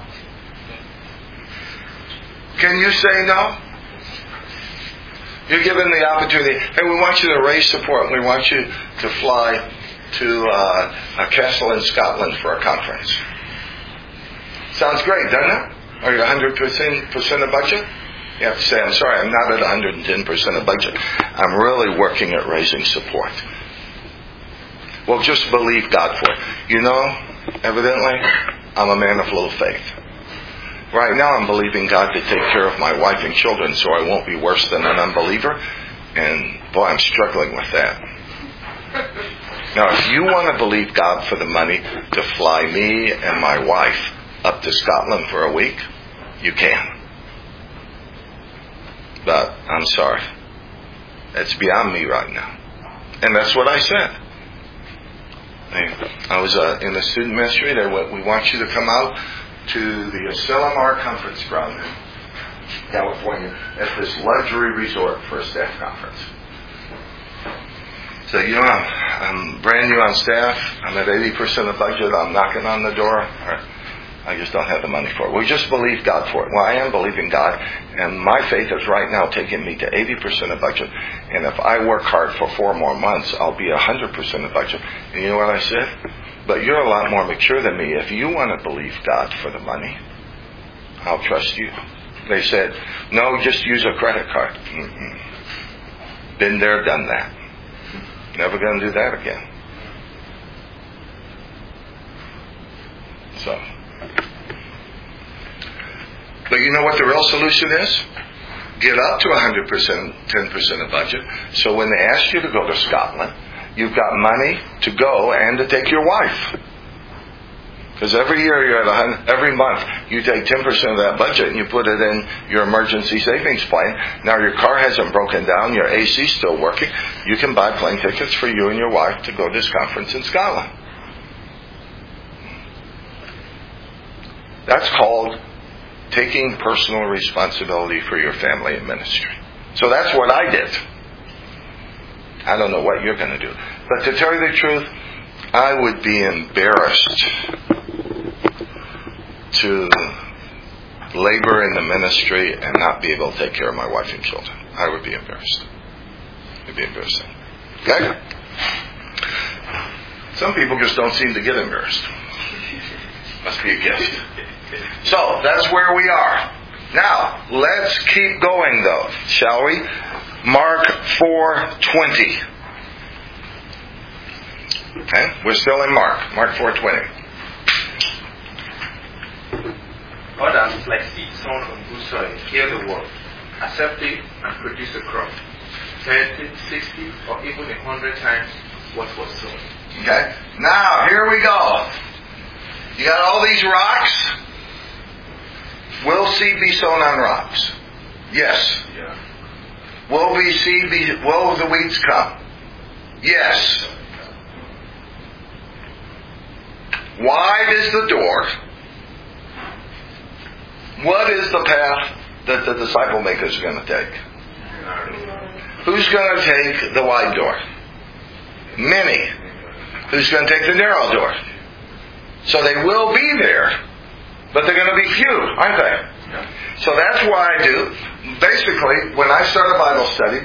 Can you say no? You're given the opportunity. Hey, we want you to raise support. We want you to fly to a castle in Scotland for a conference. Sounds great, doesn't it? Are you 100% of budget? You have to say, I'm sorry, I'm not at 110% of budget. I'm really working at raising support. Well, just believe God for it. You know, evidently, I'm a man of little faith. Right now, I'm believing God to take care of my wife and children so I won't be worse than an unbeliever. And, boy, I'm struggling with that. Now, if you want to believe God for the money to fly me and my wife up to Scotland for a week, you can. But I'm sorry. It's beyond me right now. And that's what I said. I was in the student ministry. We want you to come out to the Asilomar Conference Ground in California at this luxury resort for a staff conference. So, you know, I'm brand new on staff. I'm at 80% of budget. I'm knocking on the door. I just don't have the money for it. We just believe God for it. Well, I am believing God, and my faith is right now taking me to 80% of budget. And if I work hard for 4 more months, I'll be 100% of budget. And you know what I said? But you're a lot more mature than me. If you want to believe God for the money, I'll trust you. They said, no, just use a credit card. Mm-mm. Been there, done that. Never going to do that again. So. But you know what the real solution is? Get up to 100%, 10% of budget. So when they ask you to go to Scotland, you've got money to go and to take your wife. Because every year you're at every month you take 10% of that budget and you put it in your emergency savings plan. Now your car hasn't broken down, your AC's still working. You can buy plane tickets for you and your wife to go to this conference in Scotland. That's called taking personal responsibility for your family and ministry. So that's what I did. I don't know what you're going to do. But to tell you the truth, I would be embarrassed to labor in the ministry and not be able to take care of my wife and children. I would be embarrassed. It would be embarrassing. Okay? Some people just don't seem to get embarrassed. Must be a gift. So, that's where we are. Now, let's keep going though, shall we? Mark 4:20. Okay, we're still in Mark 4:20. Others, like seed sown on good soil, hear the word, accept it, and produce a crop, 30, 60, or even 100 times what was sown. Okay, now here we go. You got all these rocks. Will seed be sown on rocks? Yes. Yeah. Will the weeds come? Yes. Wide is the door. What is the path that the disciple makers are going to take? Who's going to take the wide door? Many. Who's going to take the narrow door? So they will be there, but they're going to be few, aren't they? Yeah. So that's what I do. Basically, when I start a Bible study,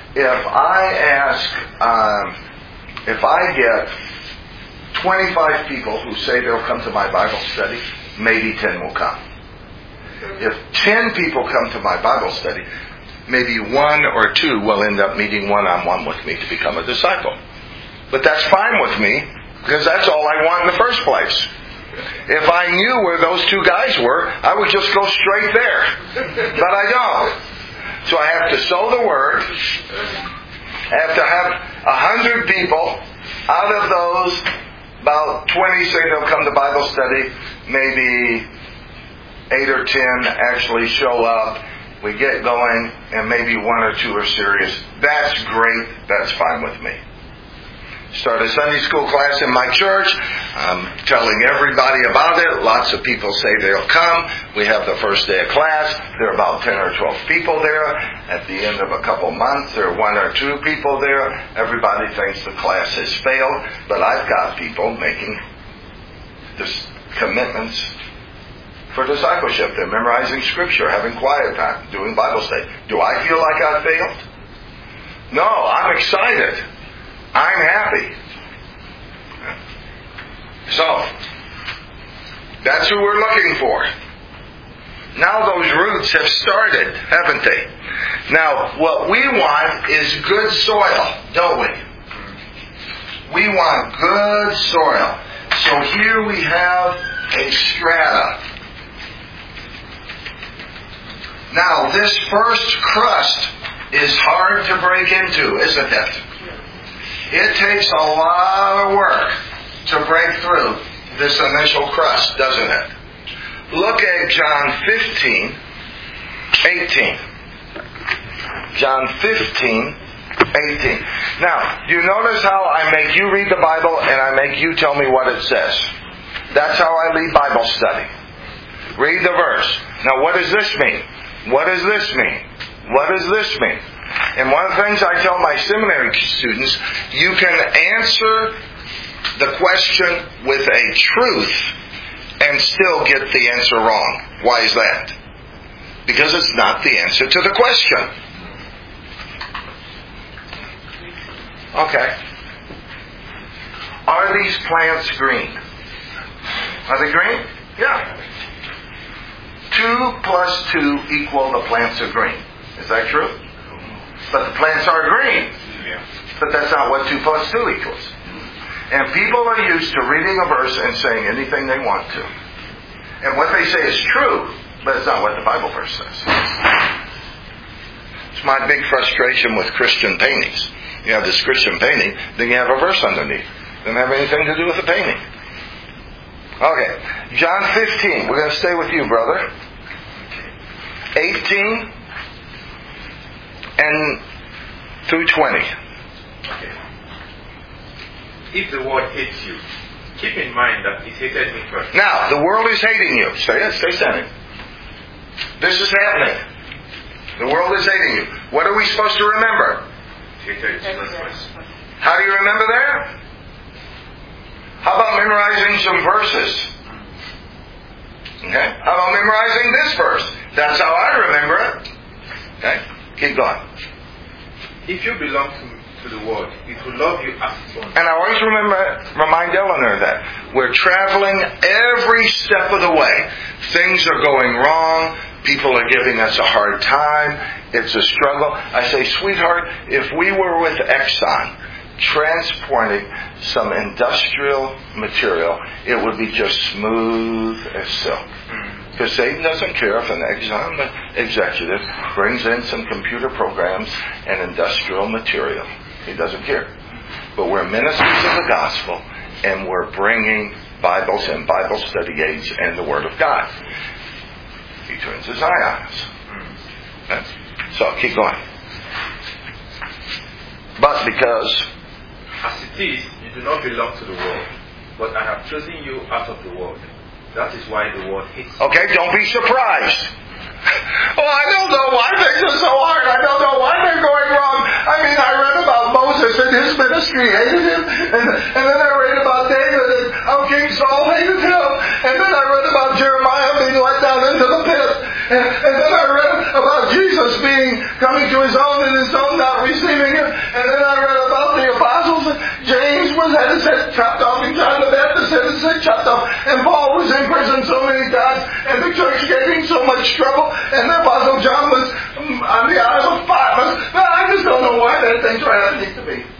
if I get 25 people who say they'll come to my Bible study, maybe 10 will come. If 10 people come to my Bible study, maybe 1 or 2 will end up meeting one-on-one with me to become a disciple. But that's fine with me, because that's all I want in the first place. If I knew where those 2 guys were, I would just go straight there. But I don't. So I have to sow the word. I have to have 100 people Out of those, about 20 say they'll come to Bible study. Maybe 8 or 10 actually show up. We get going, and maybe 1 or 2 are serious. That's great. That's fine with me. Start a Sunday school class in my church. I'm telling everybody about it. Lots of people say they'll come. We have the first day of class. There are about 10 or 12 people there. At the end of a couple months, there are 1 or 2 people there. Everybody thinks the class has failed, but I've got people making commitments for discipleship. They're memorizing Scripture, having quiet time, doing Bible study. Do I feel like I failed? No, I'm excited. I'm happy. So, that's who we're looking for. Now those roots have started, haven't they? Now, what we want is good soil, don't we? We want good soil. So here we have a strata. Now, this first crust is hard to break into, isn't it? It takes a lot of work to break through this initial crust, doesn't it? Look at John 15, 18. John 15, 18. Now, do you notice how I make you read the Bible and I make you tell me what it says? That's how I lead Bible study. Read the verse. Now, what does this mean? What does this mean? What does this mean? And one of the things I tell my seminary students, you can answer the question with a truth and still get the answer wrong. Why is that? Because it's not the answer to the question. Okay. Are these plants green? Are they green? Yeah. 2 plus 2 equal the plants are green. Is that true? But the plants are green. But that's not what 2 plus 2 equals. And people are used to reading a verse and saying anything they want to. And what they say is true, but it's not what the Bible verse says. It's my big frustration with Christian paintings. You have this Christian painting, then you have a verse underneath. It doesn't have anything to do with the painting. Okay, John 15. We're going to stay with you, brother. 18 and through 20. Okay. If the world hates you, keep in mind that it hated me first. Now, the world is hating you. Say it. Stay standing. This is happening. The world is hating you. What are we supposed to remember? How do you remember that? How about memorizing some verses? Okay. How about memorizing this verse? That's how I remember it. Okay. Keep going. If you belong to the world, it will love you as its own. And I always remind Eleanor that we're traveling every step of the way. Things are going wrong. People are giving us a hard time. It's a struggle. I say, sweetheart, if we were with Exxon transporting some industrial material, it would be just smooth as silk. Because Satan doesn't care if an Exxon executive brings in some computer programs and industrial material. He doesn't care. But we're ministers of the gospel, and we're bringing Bibles and Bible study aids and the Word of God. He turns his eye on us. Okay? So, keep going. But because... As it is, you do not belong to the world, but I have chosen you out of the world. That is why the world hates you. Okay, don't be surprised. Oh, I don't know why things are so hard. I don't know why they're going wrong. I mean, I read about Moses and his ministry hated him. And then I read about David and how King Saul hated him. And then I read about Jeremiah being let down into the pit. And then I read about Jesus coming to his own and his own not receiving him. And then I read about the apostles. James had his head chopped off, and John the Baptist had his head chopped off. And Paul was in prison so many times. And the church gave him so much trouble. And the Apostle John was on the Isle of Patmos. I just don't know why that thing's happening to me.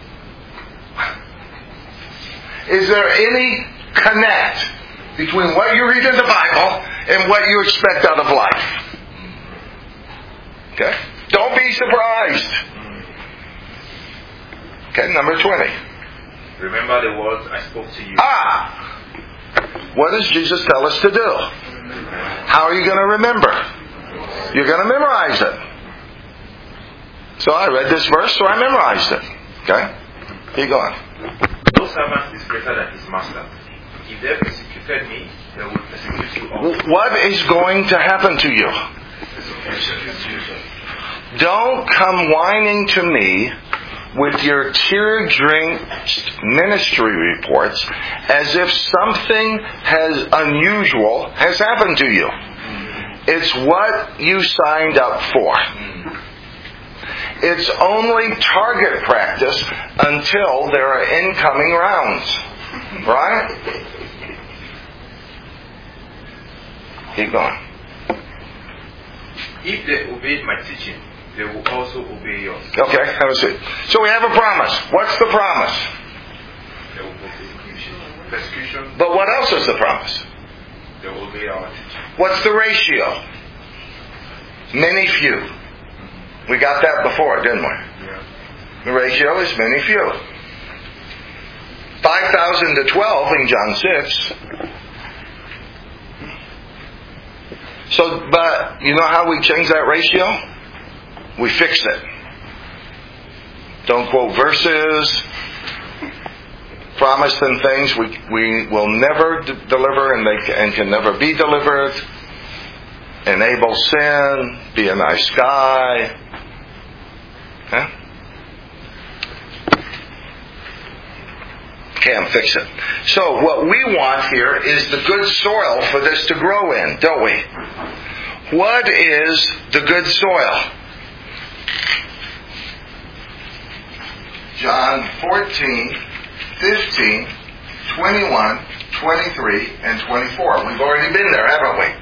Is there any connect between what you read in the Bible and what you expect out of life? Okay? Don't be surprised. Okay, number 20. Remember the words I spoke to you. What does Jesus tell us to do? How are you going to remember? You're going to memorize it. So I read this verse, so I memorized it. Okay? Keep going. No servant is greater than his master. If they persecuted me, they will persecute you also. What is going to happen to you? Don't come whining to me with your tear-drenched ministry reports as if something unusual has happened to you. It's what you signed up for. It's only target practice until there are incoming rounds. Right? Keep going. If they obeyed my teaching, they will also obey yours. Okay, have a seat. So we have a promise. What's the promise? They will obey persecution. But what else is the promise? They will obey our teaching. What's the ratio? Many few. We got that before, didn't we? Yeah. The ratio is many few. 5,000 to 12 in John 6. So, but you know how we change that ratio? We fix it. Don't quote verses. Promise them things we will never deliver and can never be delivered. Enable sin. Be a nice guy. Huh? Can't fix it. So what we want here is the good soil for this to grow in, don't we? What is the good soil? John 14, 15, 21, 23, and 24. We've already been there, haven't we?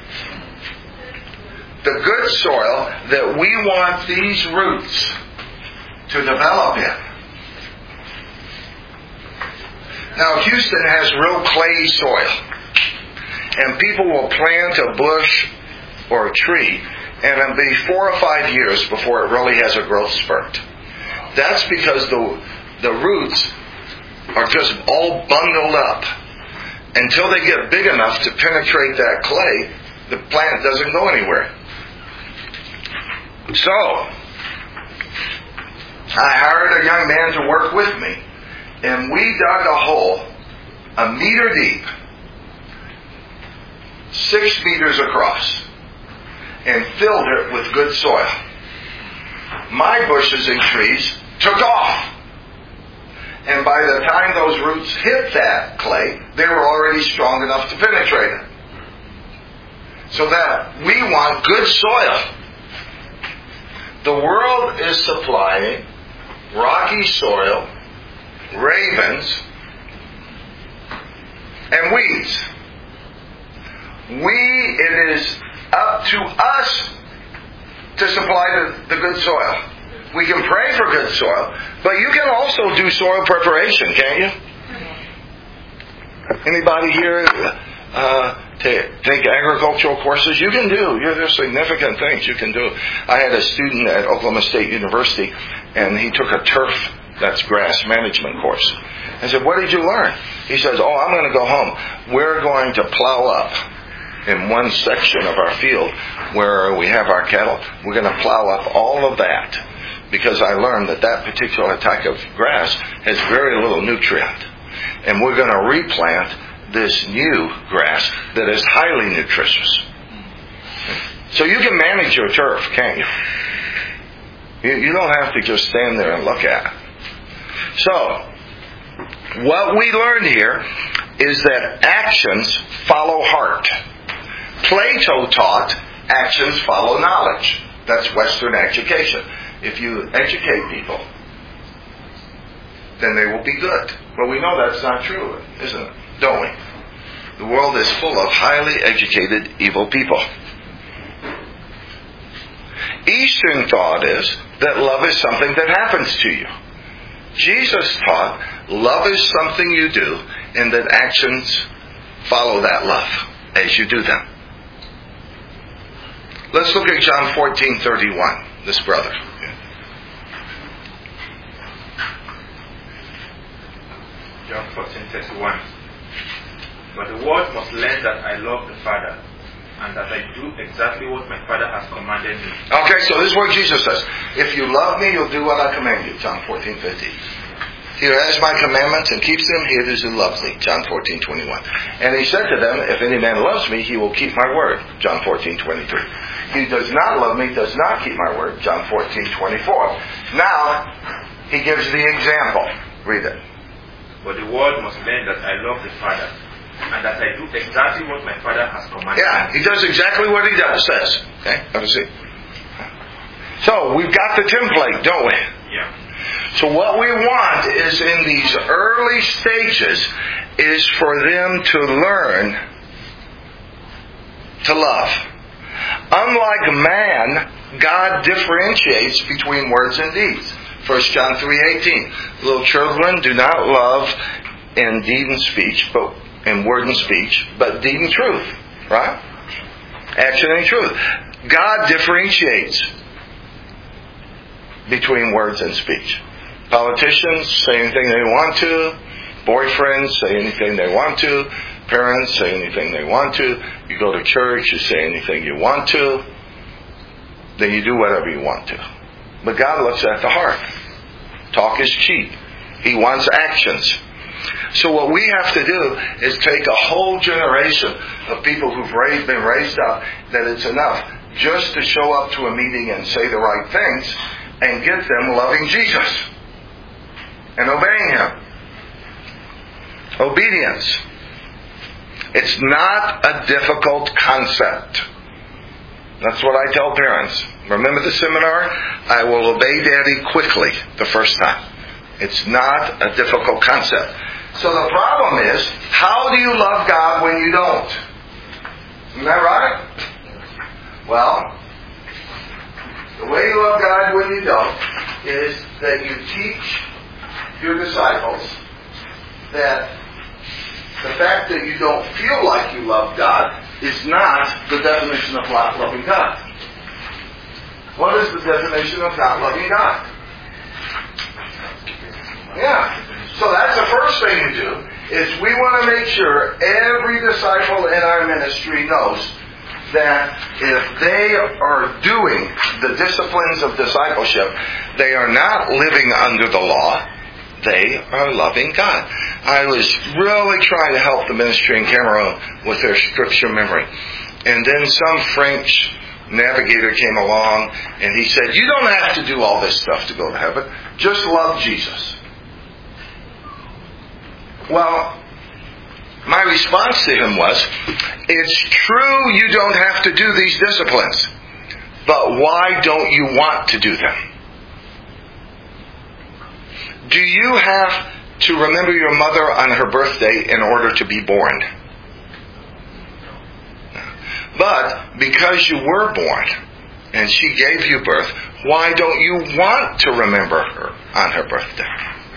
The good soil that we want these roots to develop in. Now, Houston has real clay soil. And people will plant a bush or a tree, and it'll be 4 or 5 years before it really has a growth spurt. That's because the roots are just all bundled up. Until they get big enough to penetrate that clay, the plant doesn't go anywhere. So, I hired a young man to work with me, and we dug a hole 1 meter deep, 6 meters across, and filled it with good soil. My bushes and trees took off. And by the time those roots hit that clay, they were already strong enough to penetrate it. So that we want good soil. The world is supplying rocky soil, ravens, and weeds. It is up to us to supply the good soil. We can pray for good soil, but you can also do soil preparation, can't you? Anybody here take agricultural courses? You can do. There's significant things you can do. I had a student at Oklahoma State University, and he took a turf, that's grass management course. I said, what did you learn? He says, I'm going to go home. We're going to plow up in one section of our field where we have our cattle. We're going to plow up all of that because I learned that particular type of grass has very little nutrient. And we're going to replant this new grass that is highly nutritious. So you can manage your turf, can't you? You don't have to just stand there and look at it. So, what we learned here is that actions follow heart. Plato taught actions follow knowledge. That's Western education. If you educate people, then they will be good. But we know that's not true, isn't it? Don't we? The world is full of highly educated, evil people. Eastern thought is that love is something that happens to you. Jesus taught love is something you do, and that actions follow that love as you do them. Let's look at John 14:31. This brother. John 14:31. But the world must learn that I love the Father, and that I do exactly what my Father has commanded me. Okay, so this is what Jesus says. If you love me, you'll do what I command you. John 14:15. He who has my commandments and keeps them, he it is who loves me. John 14:21. And he said to them, if any man loves me, he will keep my word. John 14:23. He who does not love me does not keep my word. John 14:24. Now, he gives the example. Read it. But the world must learn that I love the Father, and that I do exactly what my Father has commanded. Yeah, he does exactly what he says. Okay, let us see. So, we've got the template, don't we? Yeah. So what we want is in these early stages is for them to learn to love. Unlike man, God differentiates between words and deeds. 1 John 3:18. Little children, do not love in deed and speech, but in word and speech, but deed and truth. Right? Action and truth. God differentiates between words and speech. Politicians say anything they want to. Boyfriends say anything they want to. Parents say anything they want to. You go to church, you say anything you want to. Then you do whatever you want to. But God looks at the heart. Talk is cheap. He wants actions. So what we have to do is take a whole generation of people who've been raised up that it's enough just to show up to a meeting and say the right things and get them loving Jesus and obeying Him. Obedience. It's not a difficult concept. That's what I tell parents. Remember the seminar? I will obey Daddy quickly the first time. It's not a difficult concept. So the problem is, how do you love God when you don't? Isn't that right? Well, the way you love God when you don't is that you teach your disciples that the fact that you don't feel like you love God is not the definition of not loving God. What is the definition of not loving God? Yeah. So that's the first thing you do, is we want to make sure every disciple in our ministry knows that if they are doing the disciplines of discipleship, they are not living under the law. They are loving God. I was really trying to help the ministry in Cameroon with their scripture memory. And then some French navigator came along and he said, you don't have to do all this stuff to go to heaven. Just love Jesus. Well, my response to him was, it's true you don't have to do these disciplines, but why don't you want to do them? Do you have to remember your mother on her birthday in order to be born? But because you were born and she gave you birth, why don't you want to remember her on her birthday?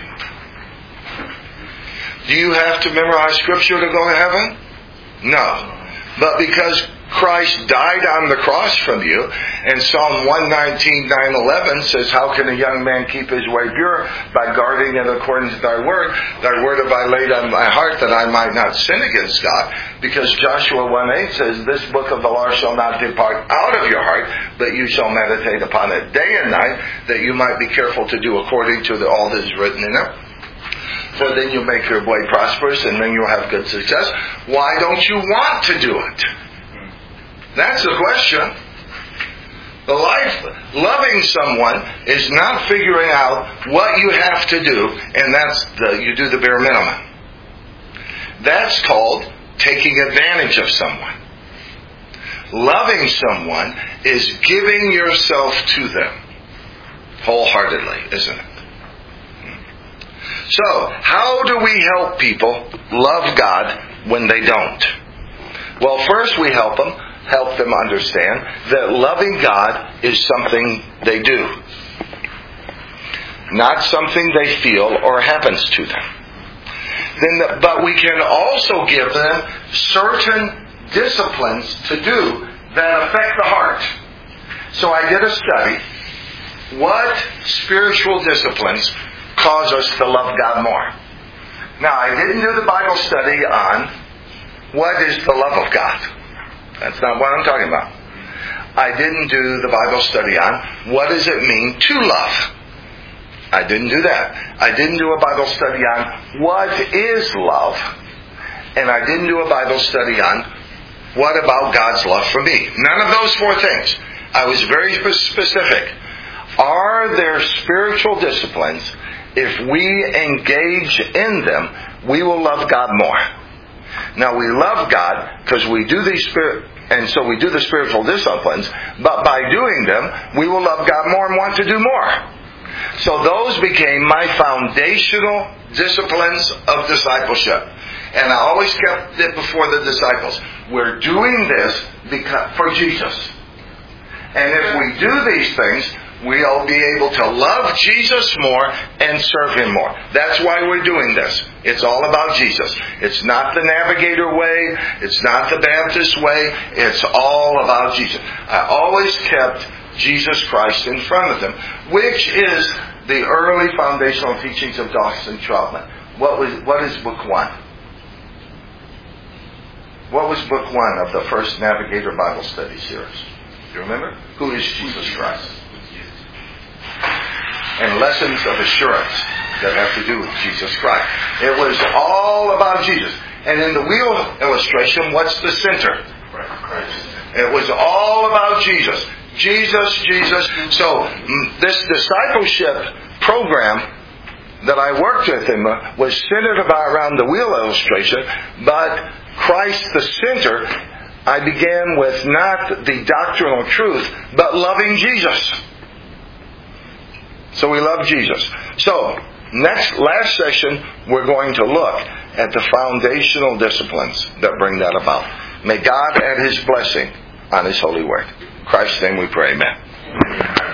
Do you have to memorize scripture to go to heaven? No. But because Christ died on the cross from you, and Psalm 119:9-11 says, how can a young man keep his way pure? By guarding it according to thy word. Thy word have I laid on my heart that I might not sin against God. Because Joshua 1:8 says, this book of the law shall not depart out of your heart, but you shall meditate upon it day and night, that you might be careful to do according to all that is written in it. For then you'll make your way prosperous, and then you'll have good success. Why don't you want to do it? That's the question. The life, loving someone is not figuring out what you have to do, and you do the bare minimum. That's called taking advantage of someone. Loving someone is giving yourself to them wholeheartedly, isn't it? So, how do we help people love God when they don't? Well, first we help them understand that loving God is something they do, not something they feel or happens to them. But we can also give them certain disciplines to do that affect the heart. So I did a study. What spiritual disciplines cause us to love God more? Now, I didn't do the Bible study on what is the love of God. That's not what I'm talking about. I didn't do the Bible study on what does it mean to love. I didn't do that. I didn't do a Bible study on what is love. And I didn't do a Bible study on what about God's love for me. None of those four things. I was very specific. Are there spiritual disciplines? If we engage in them, we will love God more. Now, we love God because we do these and so we do the spiritual disciplines, but by doing them, we will love God more and want to do more. So those became my foundational disciplines of discipleship. And I always kept it before the disciples. We're doing this for Jesus. And if we do these things, we'll be able to love Jesus more and serve Him more. That's why we're doing this. It's all about Jesus. It's not the Navigator way. It's not the Baptist way. It's all about Jesus. I always kept Jesus Christ in front of them, which is the early foundational teachings of Dawson Trotman. What is book 1? What was book 1 of the first Navigator Bible Study series? Do you remember? Who is Jesus Christ? And lessons of assurance that have to do with Jesus Christ. It was all about Jesus. And in the wheel illustration, what's the center? Christ. It was all about Jesus. Jesus, Jesus. So this discipleship program that I worked with him was centered around the wheel illustration, but Christ the center, I began with not the doctrinal truth, but loving Jesus. So we love Jesus. So, last session, we're going to look at the foundational disciplines that bring that about. May God add His blessing on His holy word. In Christ's name we pray, amen.